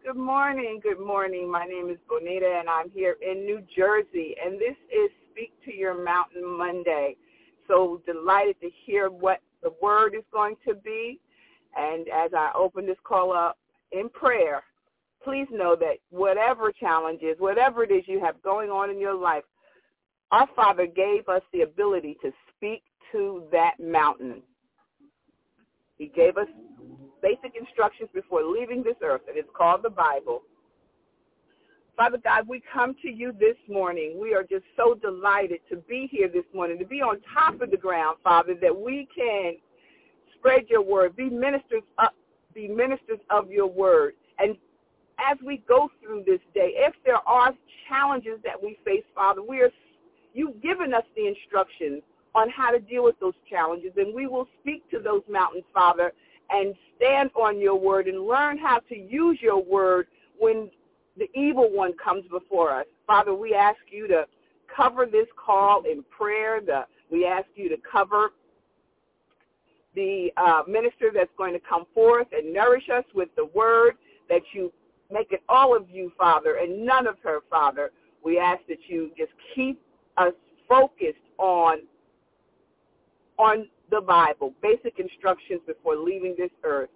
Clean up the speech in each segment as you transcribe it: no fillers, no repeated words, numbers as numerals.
Good morning. Good morning. My name is Bonita, and I'm here in New Jersey, and this is Speak to Your Mountain Monday. So delighted to hear what the word is going to be. And as I open this call up in prayer, please know that whatever challenges, whatever it is you have going on in your life, our Father gave us the ability to speak to that mountain. He gave us basic instructions before leaving this earth, and it's called the Bible. Father God, we come to you this morning. We are just so delighted to be here this morning, to be on top of the ground, Father, that we can spread your word, be ministers of your word. And as we go through this day, if there are challenges that we face, Father, you've given us the instructions on how to deal with those challenges, and we will speak to those mountains, Father, and stand on your word and learn how to use your word when the evil one comes before us. Father, we ask you to cover this call in prayer. We ask you to cover the minister that's going to come forth and nourish us with the word, that you make it all of you, Father, and none of her, Father. We ask that you just keep us focused on the Bible, basic instructions before leaving this earth.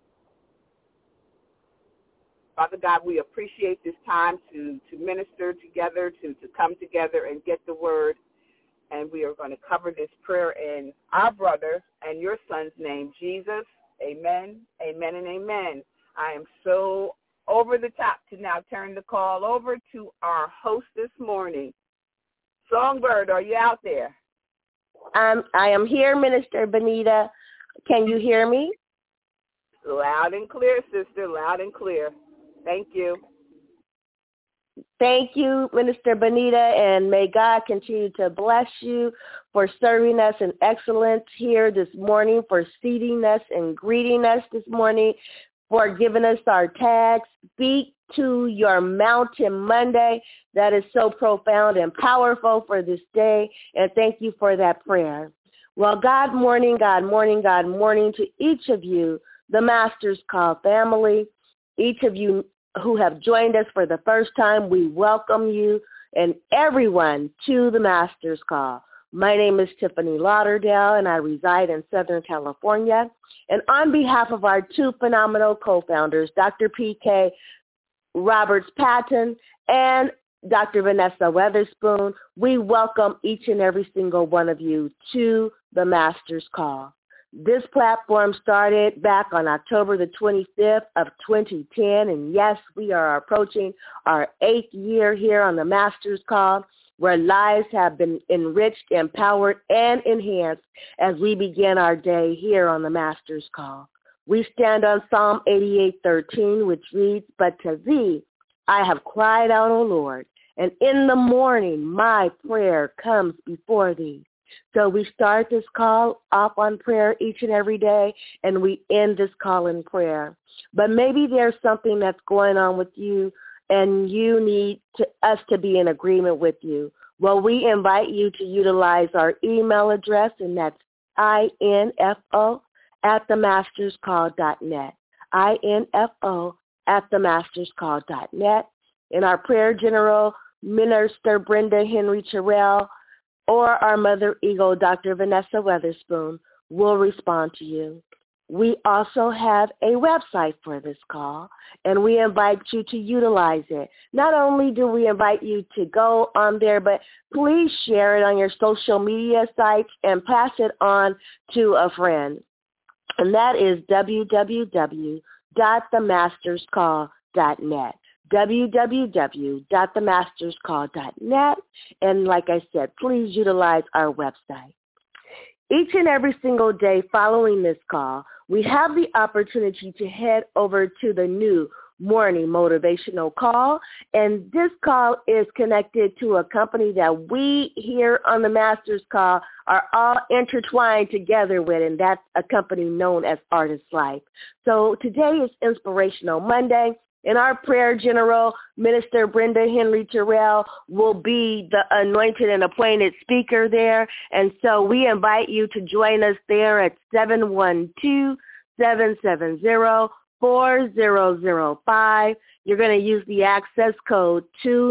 Father God, we appreciate this time to minister together, to come together and get the word. And we are going to cover this prayer in our brother and your son's name, Jesus. Amen, amen, and amen. I am so over the top to now turn the call over to our host this morning. Songbird, are you out there? I am here, Minister Bonita. Can you hear me? Loud and clear, sister, loud and clear. Thank you. Thank you, Minister Bonita, and may God continue to bless you for serving us in excellence here this morning, for seating us and greeting us this morning, for giving us our tag, Speak to Your Mountain Monday. That is so profound and powerful for this day, and thank you for that prayer. Well, God morning, God morning, God morning to each of you, the Master's Call family, each of you who have joined us for the first time. We welcome you and everyone to the Master's Call. My name is Tiffany Lauderdale, and I reside in Southern California. And on behalf of our two phenomenal co-founders, Dr. P.K. Roberts-Patton and Dr. Vanessa Weatherspoon, we welcome each and every single one of you to the Master's Call. This platform started back on October the 25th of 2010, and yes, we are approaching our 8th year here on the Master's Call, where lives have been enriched, empowered, and enhanced as we begin our day here on the Master's Call. We stand on Psalm 88:13, which reads, "But to thee I have cried out, O Lord, and in the morning my prayer comes before thee." So we start this call off on prayer each and every day, and we end this call in prayer. But maybe there's something that's going on with you, and you need us to be in agreement with you. Well, we invite you to utilize our email address, and that's info@themasterscall.net, info@themasterscall.net. And our prayer general, Minister Brenda Henry Terrell, or our mother eagle, Dr. Vanessa Weatherspoon, will respond to you. We also have a website for this call, and we invite you to utilize it. Not only do we invite you to go on there, but please share it on your social media sites and pass it on to a friend. And that is www.themasterscall.net. www.themasterscall.net. And like I said, please utilize our website. Each and every single day following this call, we have the opportunity to head over to the new morning motivational call. And this call is connected to a company that we here on the Master's Call are all intertwined together with, and that's a company known as Artist Life. So today is Inspirational Monday. And our prayer general, Minister Brenda Henry Terrell, will be the anointed and appointed speaker there. And so we invite you to join us there at 712-770-4670. 4005. You're going to use the access code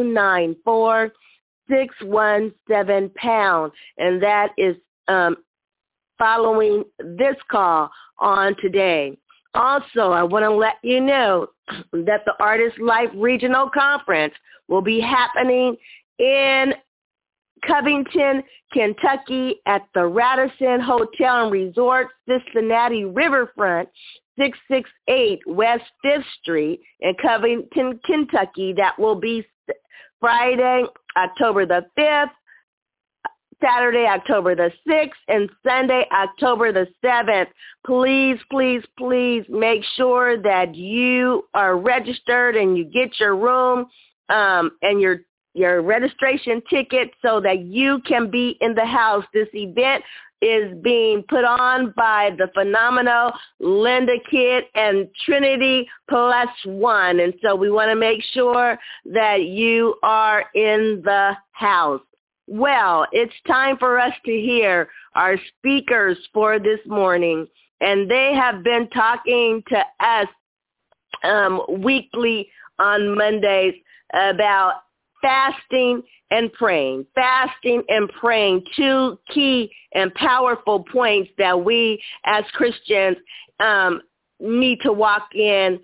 294617#, and that is following this call on today. Also, I want to let you know that the Artist Life Regional Conference will be happening in Covington, Kentucky at the Radisson Hotel and Resort, Cincinnati Riverfront, 668 West 5th Street in Covington, Kentucky. That will be Friday, October the 5th, Saturday, October the 6th, and Sunday, October the 7th. Please, please, please make sure that you are registered and you get your room and your registration ticket so that you can be in the house. This event is being put on by the phenomenal Linda Kidd and Trinity Plus One. And so we want to make sure that you are in the house. Well, it's time for us to hear our speakers for this morning. And they have been talking to us weekly on Mondays about fasting and praying. Fasting and praying, two key and powerful points that we as Christians need to walk in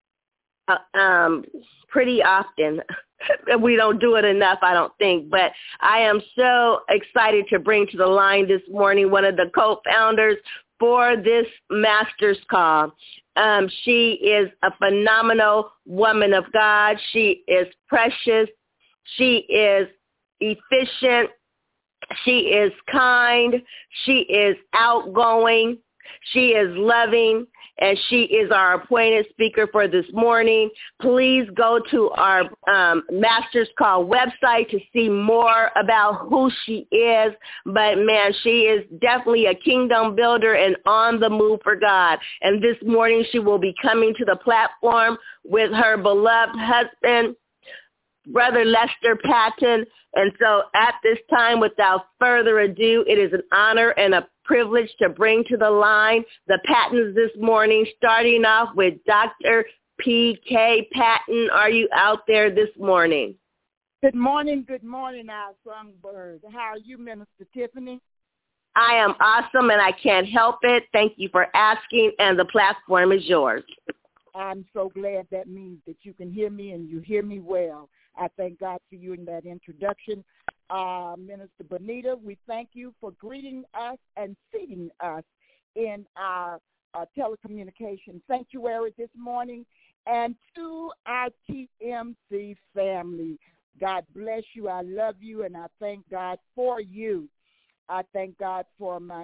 pretty often. We don't do it enough, I don't think. But I am so excited to bring to the line this morning one of the co-founders for this Master's Call. She is a phenomenal woman of God. She is precious. She is efficient. She is kind. She is outgoing. She is loving. And she is our appointed speaker for this morning. Please go to our Master's Call website to see more about who she is. But, man, she is definitely a kingdom builder and on the move for God. And this morning she will be coming to the platform with her beloved husband, Brother Lester Patton. And so at this time, without further ado, it is an honor and a privilege to bring to the line the Pattons this morning, starting off with Dr. P.K. Patton. Are you out there this morning? Good morning, our songbird. How are you, Minister Tiffany? I am awesome, and I can't help it. Thank you for asking, and the platform is yours. I'm so glad. That means that you can hear me and you hear me well. I thank God for you in that introduction. Minister Bonita, we thank you for greeting us and seating us in our telecommunication sanctuary this morning. And to our TMC family, God bless you. I love you, and I thank God for you. I thank God for my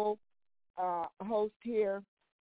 co-host here,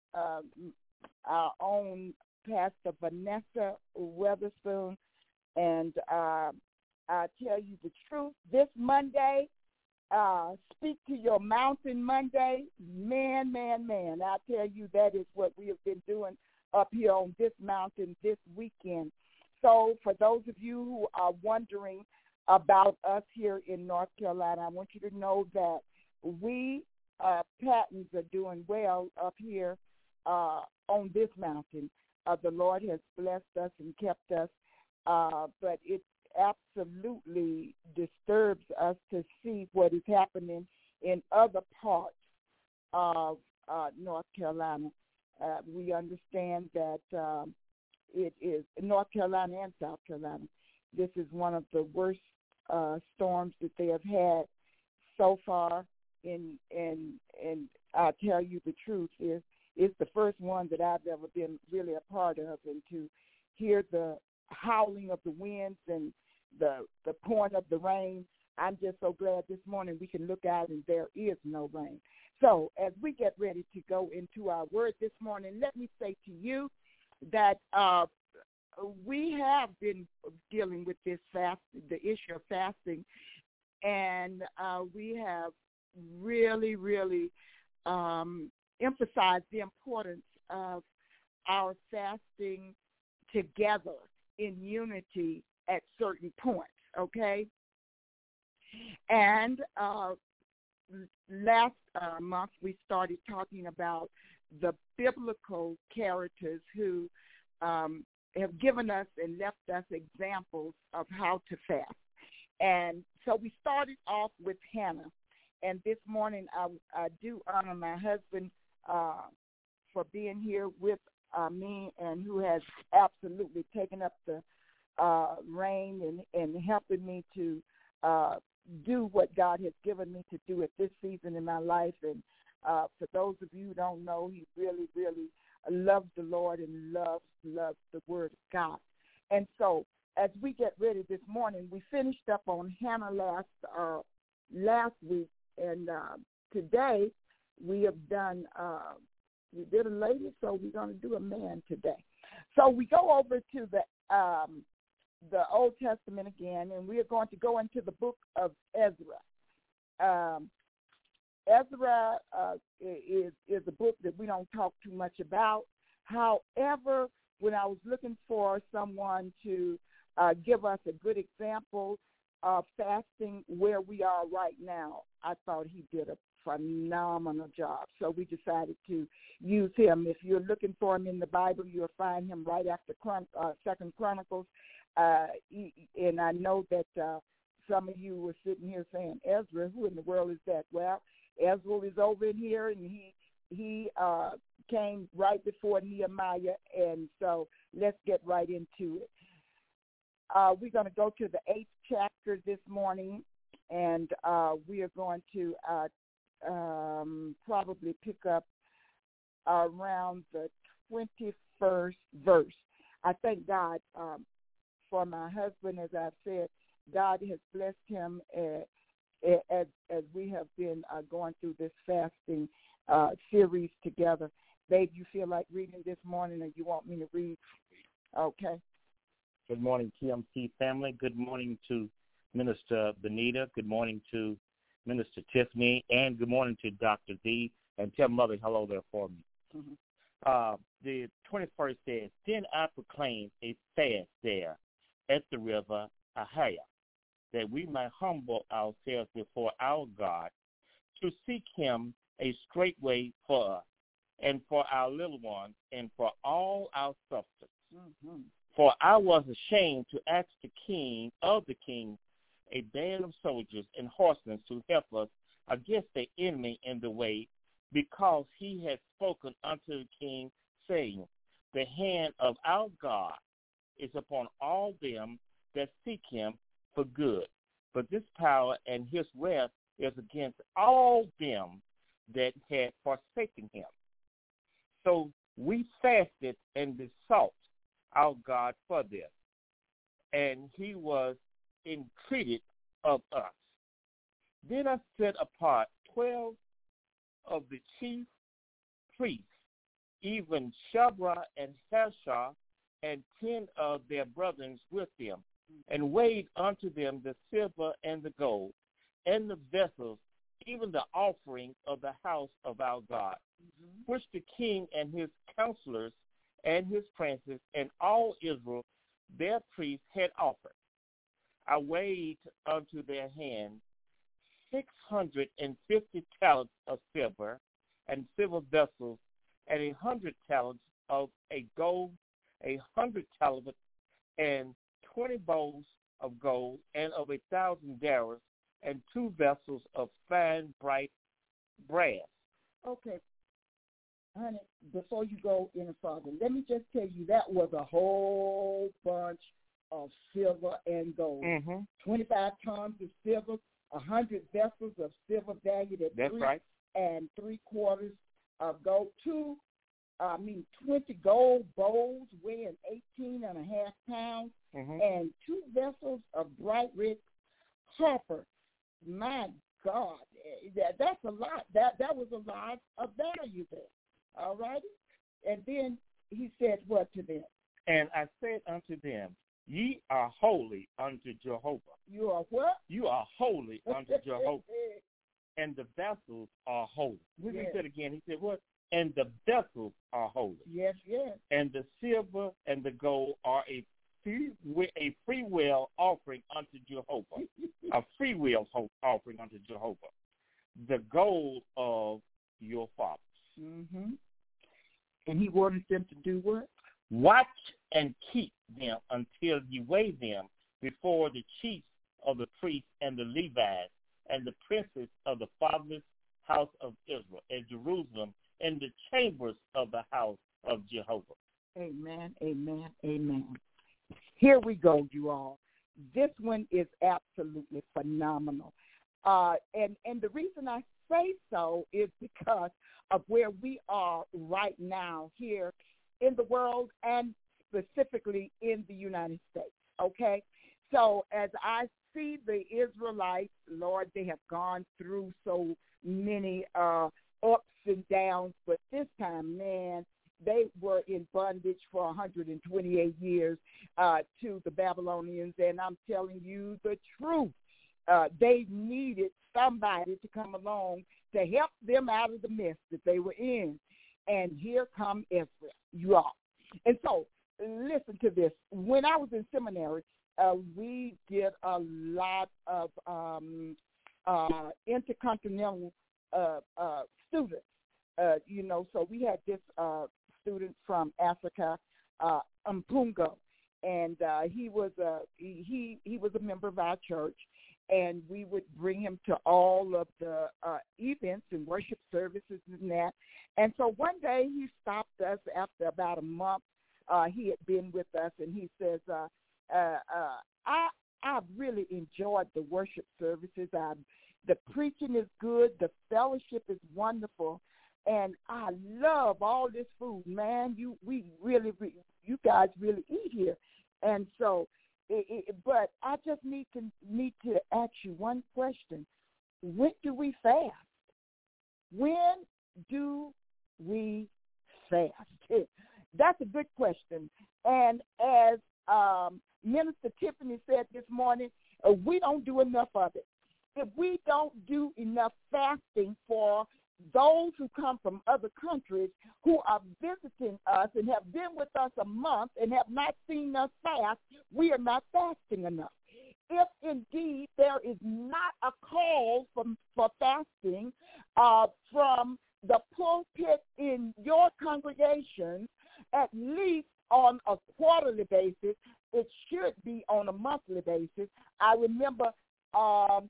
our own Pastor Vanessa Weatherspoon. And I tell you the truth, this Monday, Speak to Your Mountain Monday, man. I tell you, that is what we have been doing up here on this mountain this weekend. So for those of you who are wondering about us here in North Carolina, I want you to know that we Pattons are doing well up here on this mountain. The Lord has blessed us and kept us, but it absolutely disturbs us to see what is happening in other parts of North Carolina. We understand that it is North Carolina and South Carolina. This is one of the worst storms that they have had so far. And I'll tell you the truth, it's the first one that I've ever been really a part of, and to hear the howling of the winds and the pouring of the rain, I'm just so glad this morning we can look out and there is no rain. So as we get ready to go into our word this morning, let me say to you that we have been dealing with this the issue of fasting, and we have really, really emphasized the importance of our fasting together in unity at certain points, okay? And last month we started talking about the biblical characters who have given us and left us examples of how to fast. And so we started off with Hannah. And this morning I do honor my husband for being here with me, and who has absolutely taken up the reign and helping me to do what God has given me to do at this season in my life. And for those of you who don't know, he really, really loves the Lord and loves the Word of God. And so as we get ready this morning, we finished up on Hannah last week, and today we have done, we did a lady, so we're going to do a man today. So we go over to the Old Testament again, and we are going to go into the book of Ezra. Ezra is a book that we don't talk too much about. However, when I was looking for someone to give us a good example of fasting where we are right now, I thought he did a phenomenal job. So we decided to use him. If you're looking for him in the Bible, you'll find him right after Second Chronicles. And I know that some of you were sitting here saying, Ezra, who in the world is that? Well, Ezra is over in here, and he came right before Nehemiah, and so let's get right into it. We're going to go to the 8th chapter this morning, and we are going to probably pick up around the 21st verse. I thank God for my husband. As I've said, God has blessed him as we have been going through this fasting series together. Babe, you feel like reading this morning, or you want me to read? Okay. Good morning, TMC family. Good morning to Minister Benita. Good morning to Minister Tiffany. And good morning to Dr. D. And tell Mother hello there for me. Mm-hmm. The 21st says, Then I proclaimed a fast there at the river Ahia, that we might humble ourselves before our God, to seek him a straight way for us, and for our little ones, and for all our substance. Mm-hmm. For I was ashamed to ask the king of the kings a band of soldiers and horsemen to help us against the enemy in the way, because he had spoken unto the king, saying, The hand of our God is upon all them that seek him for good. But this power and his wrath is against all them that had forsaken him. So we fasted and besought our God for this, and he was entreated of us. Then I set apart 12 of the chief priests, even Shabra and Hashah, and 10 of their brethren with them, and weighed unto them the silver and the gold, and the vessels, even the offering of the house of our God, which the king and his counselors and his princes and all Israel, their priests, had offered. I weighed unto their hand 650 talents of silver, and silver vessels, and 100 talents of a gold, 100 talents, and 20 bowls of gold, and of 1,000 daras, and 2 vessels of fine bright brass. Okay. Honey, before you go any further, let me just tell you that was a whole bunch of silver and gold. Mm-hmm. 25 tons of silver, 100 vessels of silver valued at That's right. and 3/4 of gold. 20 gold bowls weighing 18.5 pounds, mm-hmm. and 2 vessels of bright red copper. My God, that's a lot. That was a lot of value there. All righty? And then he said what to them? And I said unto them, Ye are holy unto Jehovah. You are what? You are holy unto Jehovah. And the vessels are holy. We yes. said again, he said what? And the vessels are holy. Yes, yes. And the silver and the gold are a free will offering unto Jehovah. A free will offering unto Jehovah. The gold of your fathers. Mm-hmm. And he wanted them to do what? Watch and keep them until you weigh them before the chiefs of the priests and the Levites and the princes of the fatherless house of Israel at Jerusalem in the chambers of the house of Jehovah. Amen, amen, amen. Here we go, you all. This one is absolutely phenomenal. And the reason I say so is because of where we are right now here in the world and specifically in the United States, okay? So as I see the Israelites, Lord, they have gone through so many ups and downs, but this time, man, they were in bondage for 128 years to the Babylonians, and I'm telling you the truth. They needed somebody to come along to help them out of the mess that they were in. And here come Ezra, you all. And so, listen to this. When I was in seminary, we did a lot of intercontinental students, so we had this student from Africa, Mpungo, and he was a member of our church, and we would bring him to all of the events and worship services and that. And so one day he stopped us after about a month. He had been with us, and he says, I've really enjoyed the worship services. The preaching is good. The fellowship is wonderful. And I love all this food, man. You guys really eat here. And so, but I just need to ask you one question. When do we fast? When do we fast? That's a good question. And as Minister Tiffany said this morning, we don't do enough of it. If we don't do enough fasting for those who come from other countries who are visiting us and have been with us a month and have not seen us fast, we are not fasting enough. If indeed there is not a call for fasting from the pulpit in your congregation, at least on a quarterly basis, it should be on a monthly basis. I remember our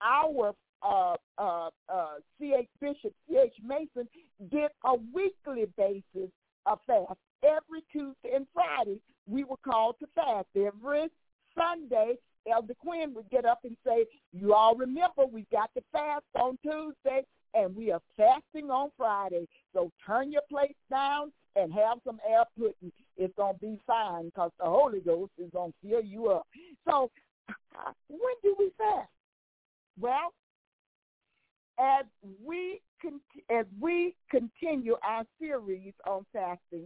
Bishop C.H. Mason did a weekly basis of fast. Every Tuesday and Friday, we were called to fast. Every Sunday, Elder Quinn would get up and say, you all remember we got to fast on Tuesday, and we are fasting on Friday. So turn your plates down and have some air pudding. It's going to be fine because the Holy Ghost is going to fill you up. So when do we fast? Well, as we continue our series on fasting,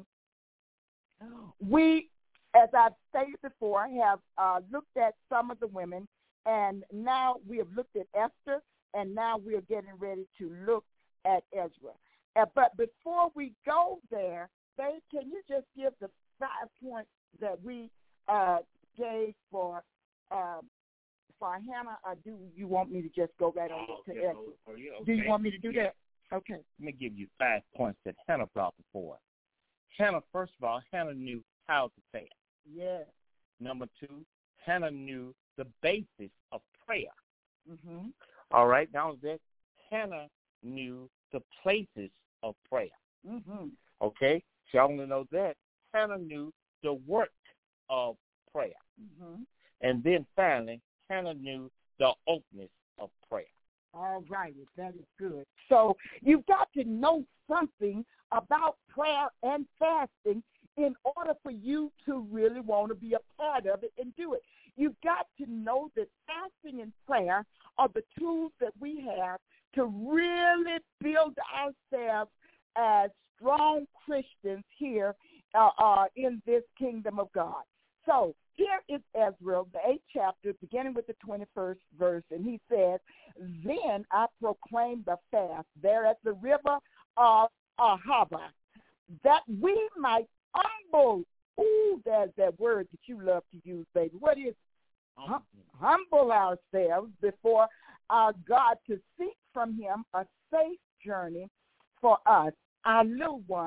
we, as I've stated before, have looked at some of the women, and now we have looked at Esther, and now we are getting ready to look at Ezra. But before we go there, Faith, can you just give the 5 points that we gave for Hannah, or do you want me to just go right on to Ezra? Okay. Do you want me to do that? Okay. Let me give you 5 points that Hannah brought before. Hannah, first of all, Hannah knew how to fast. Yes. Number 2, Hannah knew the basis of prayer. Mm-hmm. All right. Now that Hannah knew the places of prayer. Mm-hmm. Okay. She only knows that. Hannah knew the work of prayer. Mm-hmm. And then finally, Hannah knew the openness of prayer. All right, that is good. So you've got to know something about prayer and fasting in order for you to really want to be a part of it and do it. You've got to know that fasting and prayer are the tools that we have to really build ourselves as strong Christians here in this kingdom of God. So here is Ezra, the 8th chapter, beginning with the 21st verse, and he says, then I proclaimed the fast there at the river of Ahava, that we might humble. Ooh, there's that word that you love to use, baby. What is humble ourselves before our God to seek from him a safe journey for us, our little ones,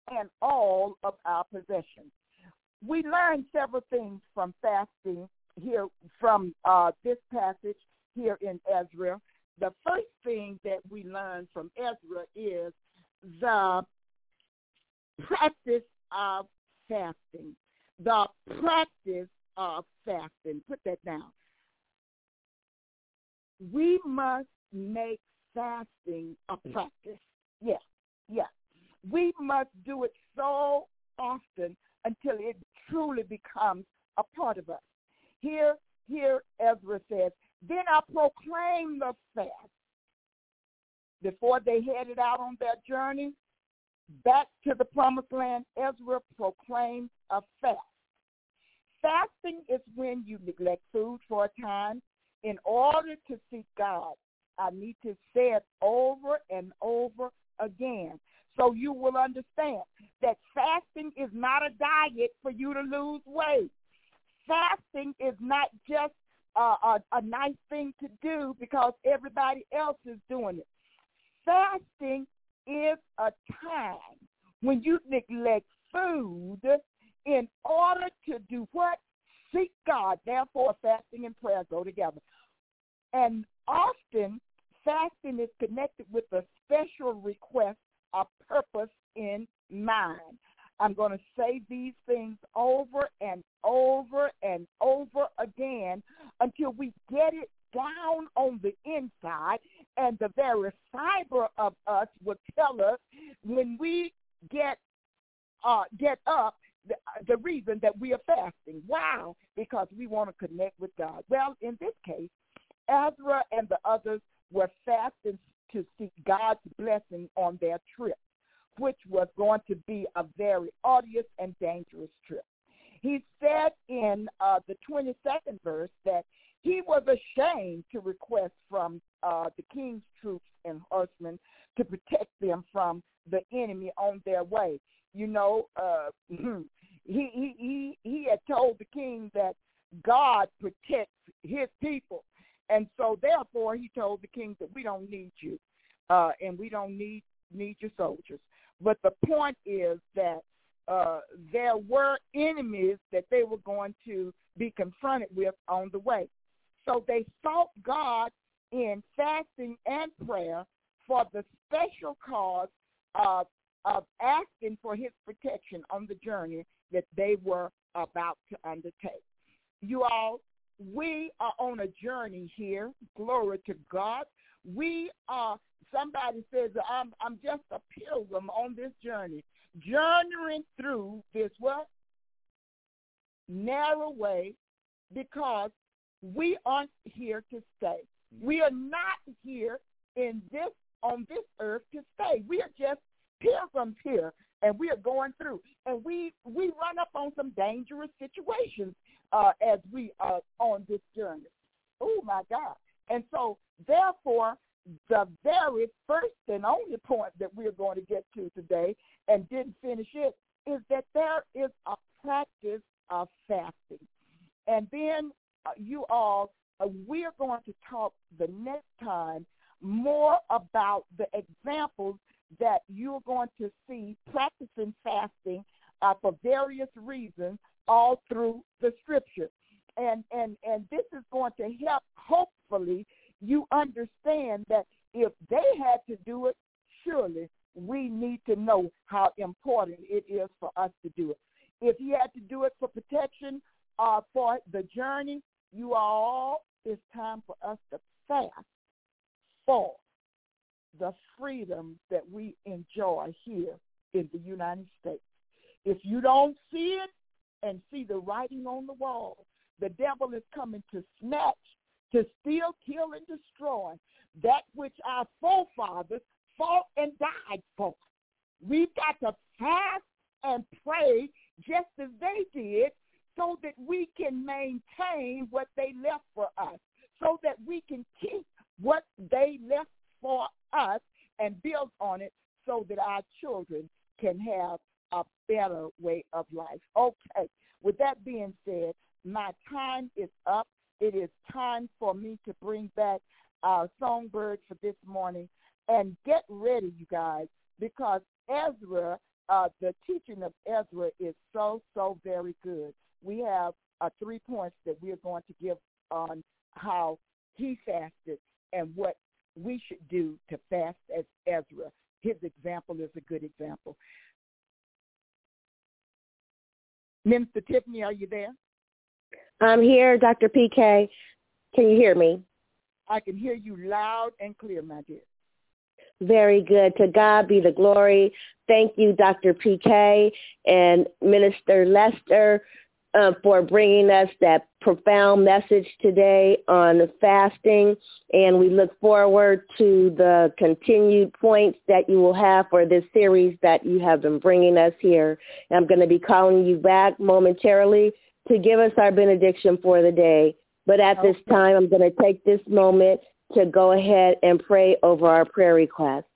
and all of our possessions. We learned several things from fasting here from this passage here in Ezra. The first thing that we learned from Ezra is the practice of fasting. The practice of fasting. Put that down. We must make fasting a practice. Yes. We must do it so often until it truly becomes a part of us. Here Ezra says, then I proclaim the fast. Before they headed out on their journey back to the promised land, Ezra proclaimed a fast. Fasting is when you neglect food for a time in order to seek God. I need to say it over and over again so you will understand that fasting is not a diet for you to lose weight. Fasting is not just a nice thing to do because everybody else is doing it. Fasting is a time when you neglect food in order to do what? Seek God. Therefore, fasting and prayer go together. And often, fasting is connected with a special request, a purpose in mind. I'm going to say these things over and over and over again until we get it down on the inside, and the very fiber of us will tell us when we get up the reason that we are fasting. Wow, because we want to connect with God. Well, in this case, Ezra and the others were fasting to seek God's blessing on their trip, which was going to be a very arduous and dangerous trip. He said in the 22nd verse that he was ashamed to request from the king's troops and horsemen to protect them from the enemy on their way. You know, he had told the king that God protects his people. And so, therefore, he told the king that we don't need you, and we don't need your soldiers. But the point is that there were enemies that they were going to be confronted with on the way. So they sought God in fasting and prayer for the special cause of asking for his protection on the journey that they were about to undertake. You all, we are on a journey here. Glory to God. We are, somebody says, I'm just a pilgrim on this journey, journeying through this what? Narrow way, because we aren't here to stay. We are not here on this earth to stay. We are just pilgrims here, and we are going through. And we run up on some dangerous situations as we are on this journey. Oh, my God. And so, therefore, the very first and only point that we're going to get to today, and didn't finish it, is that there is a practice of fasting. And then you all, we're going to talk the next time more about the examples that you're going to see practicing fasting for various reasons all through the scripture. And this is going to help, hopefully, you understand that if they had to do it, surely we need to know how important it is for us to do it. If he had to do it for protection for the journey, you all, it's time for us to fast for the freedom that we enjoy here in the United States. If you don't see it and see the writing on the wall, the devil is coming to snatch, to steal, kill, and destroy that which our forefathers fought and died for. We've got to fast and pray just as they did so that we can maintain what they left for us, so that we can keep what they left for us and build on it so that our children can have a better way of life. Okay, with that being said, my time is up. It is time for me to bring back our songbird for this morning. And get ready, you guys, because Ezra the teaching of Ezra is so very good. We have 3 points that we are going to give on how he fasted and what we should do to fast as Ezra. His example is a good example. Minister Tiffany, are you there? I'm here, Dr. PK. Can you hear me? I can hear you loud and clear, my dear. Very good. To God be the glory. Thank you, Dr. PK and Minister Lester, for bringing us that profound message today on fasting. And we look forward to the continued points that you will have for this series that you have been bringing us here. And I'm going to be calling you back momentarily to give us our benediction for the day. But at this time, I'm going to take this moment to go ahead and pray over our prayer request.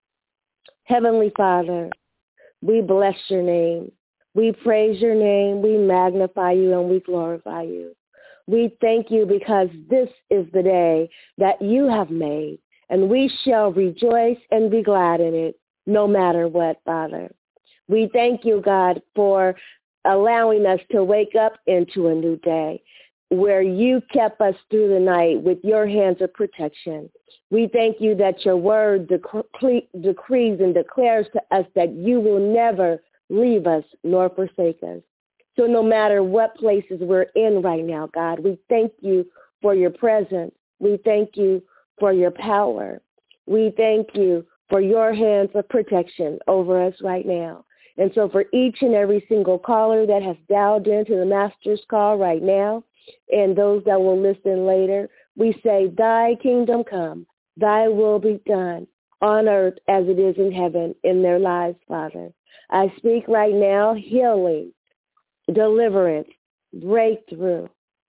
Heavenly Father, we bless your name. We praise your name. We magnify you and we glorify you. We thank you because this is the day that you have made, and we shall rejoice and be glad in it, no matter what, Father. We thank you, God, for allowing us to wake up into a new day, where you kept us through the night with your hands of protection. We thank you that your word decrees and declares to us that you will never leave us nor forsake us. So no matter what places we're in right now, God, we thank you for your presence. We thank you for your power. We thank you for your hands of protection over us right now. And so for each and every single caller that has dialed into the Master's Call right now, and those that will listen later, we say, thy kingdom come, thy will be done on earth as it is in heaven in their lives, Father. I speak right now healing, deliverance, breakthrough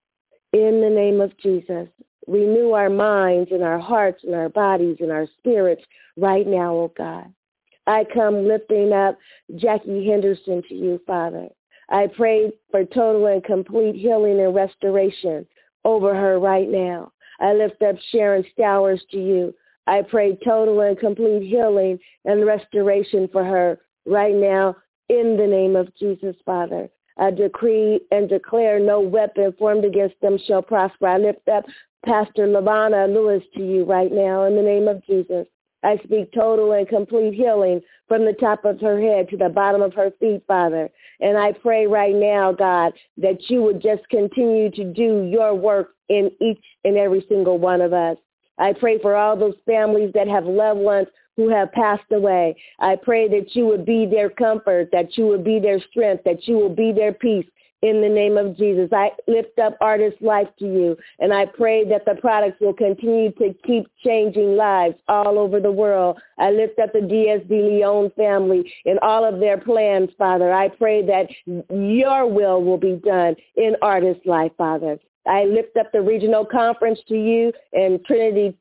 in the name of Jesus. Renew our minds and our hearts and our bodies and our spirits right now, oh God. I come lifting up Jackie Henderson to you, Father. I pray for total and complete healing and restoration over her right now. I lift up Sharon Stowers to you. I pray total and complete healing and restoration for her right now in the name of Jesus, Father. I decree and declare no weapon formed against them shall prosper. I lift up Pastor Lavana Lewis to you right now in the name of Jesus. I speak total and complete healing from the top of her head to the bottom of her feet, Father. And I pray right now, God, that you would just continue to do your work in each and every single one of us. I pray for all those families that have loved ones who have passed away. I pray that you would be their comfort, that you would be their strength, that you will be their peace in the name of Jesus. I lift up Artist Life to you, and I pray that the products will continue to keep changing lives all over the world. I lift up the DSD Leon family and all of their plans, Father. I pray that your will be done in Artist Life, Father. I lift up the regional conference to you and Trinity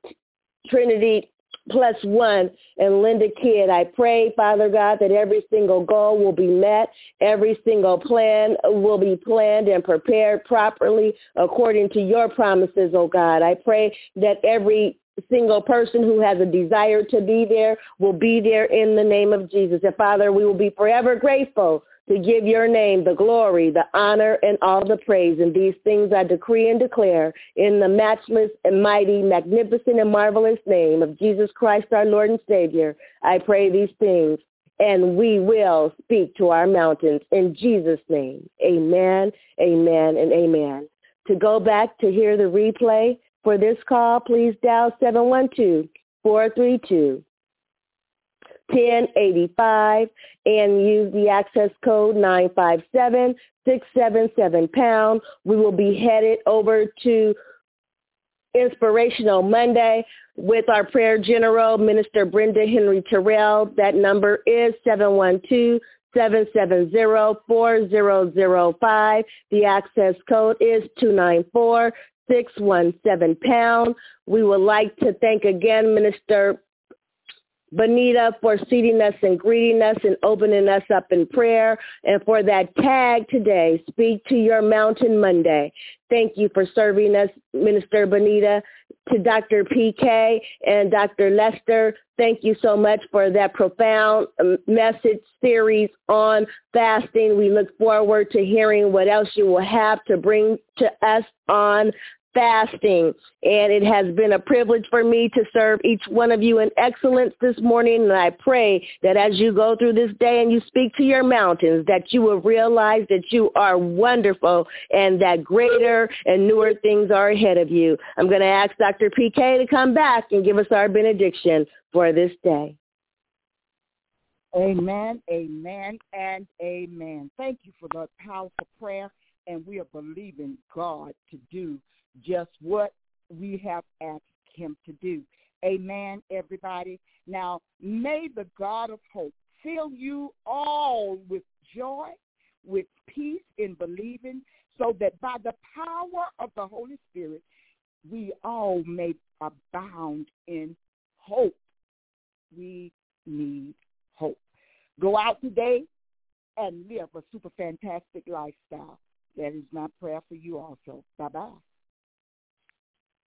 Plus One and Linda Kidd. I pray, Father God, that every single goal will be met. Every single plan will be planned and prepared properly according to your promises, oh God. I pray that every single person who has a desire to be there will be there in the name of Jesus. And Father, we will be forever grateful to give your name the glory, the honor, and all the praise. And these things I decree and declare in the matchless and mighty, magnificent and marvelous name of Jesus Christ, our Lord and Savior. I pray these things, and we will speak to our mountains in Jesus' name. Amen, amen, and amen. To go back to hear the replay for this call, please dial 712-432-1085 and use the access code 957-677#. We will be headed over to Inspirational Monday with our prayer general, Minister Brenda Henry Terrell. That number is 712-770-4005. The access code is 294-617#. We would like to thank again Minister Bonita for seating us and greeting us and opening us up in prayer, and for that tag today, Speak to Your Mountain Monday. Thank you for serving us, Minister Bonita. to Dr. PK and Dr. Lester, thank you so much for that profound message series on fasting. We look forward to hearing what else you will have to bring to us on fasting. And it has been a privilege for me to serve each one of you in excellence this morning. And I pray that as you go through this day and you speak to your mountains, that you will realize that you are wonderful and that greater and newer things are ahead of you. I'm going to ask Dr. PK to come back and give us our benediction for this day. Amen, amen, and amen. Thank you for that powerful prayer, and we are believing God to do just what we have asked him to do. Amen, everybody. Now, may the God of hope fill you all with joy, with peace in believing, so that by the power of the Holy Spirit, we all may abound in hope. We need hope. Go out today and live a super fantastic lifestyle. That is my prayer for you also. Bye-bye.